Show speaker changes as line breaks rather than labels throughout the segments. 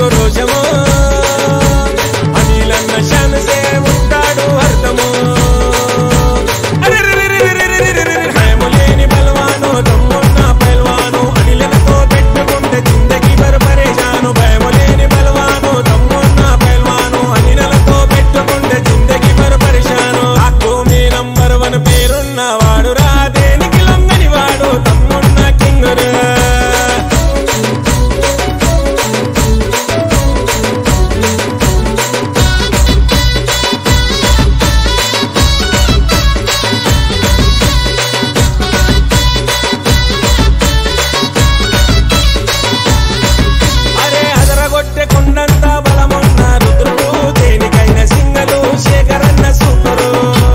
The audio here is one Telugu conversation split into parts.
రోషము అనిలన్న శానసే ఉంటాడు అర్థము భయము లేని బలవాను తమ్మున్న పైల్వాను అనిలతో పెట్టుకుంటే జిందగీ భర్ పరేషాను భయము లేని బలవాను తమ్మున్న పైల్వాను అనిలతో పెట్టుకుంటే జిందగీ భర్ పరేషాను నాకు మీ నంబర్ 1 పేరున్న వాడు రా దేనికి లొంగని వాడు తమ్మున్న కింగురా కొండంత బలమున్న రుద్రుడు దేనికైన సింగలు శేఖరన్న సూపరు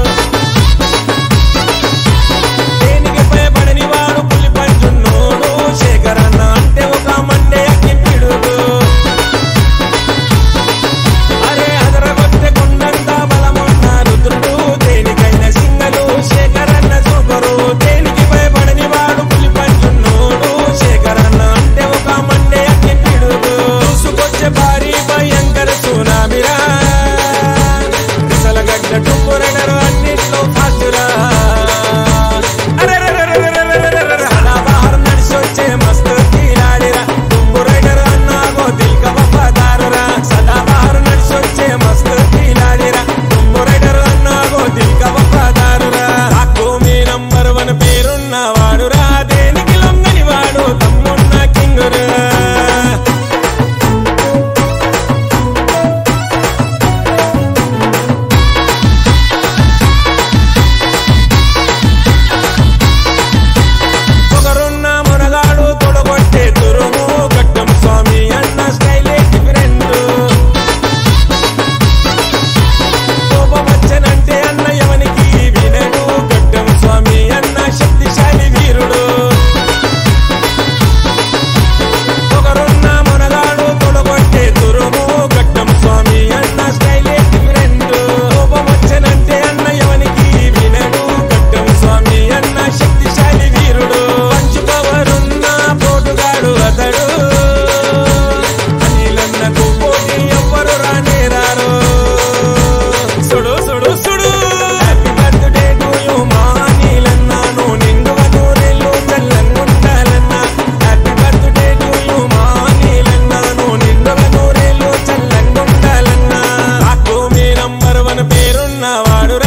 దేనికి భయపడని వాడు పులి పంజున్నోడు శేఖరన్న అంటే ఒక మండే అగ్గిపిడుగు అరే అదరగొట్టె కొండంత బలమున్న రుద్రుడు దేనికైన సింగలు శేఖరన్న సూపరు దేనికి భయపడని వాడు పులి పంజున్నోడు శేఖరన్న అంటే ఒక మండే అగ్గిపిడుగు భారీ భయంకర సునామిరా విసలగడ్డ టుప్పురడరు అన్నిట్లో ఫాస్టురా సదాబహార్ నడిచి వచ్చే మస్తు తీరాడిరా టుప్పు రైడర్ అన్నాగో దిల్క వఫాదారురా సదాబహార్ నడిచి వచ్చే మస్తు తీరాడిరా టుప్పు రైడర్ అన్నాగో దిల్క వఫాదారురా నాకు మీ నంబర్ 1 పేరున్న వాడురా దేనికి లొంగని వాడు తమ్మున్న కింగురా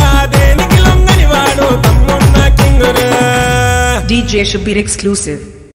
DJ Shabir exclusive.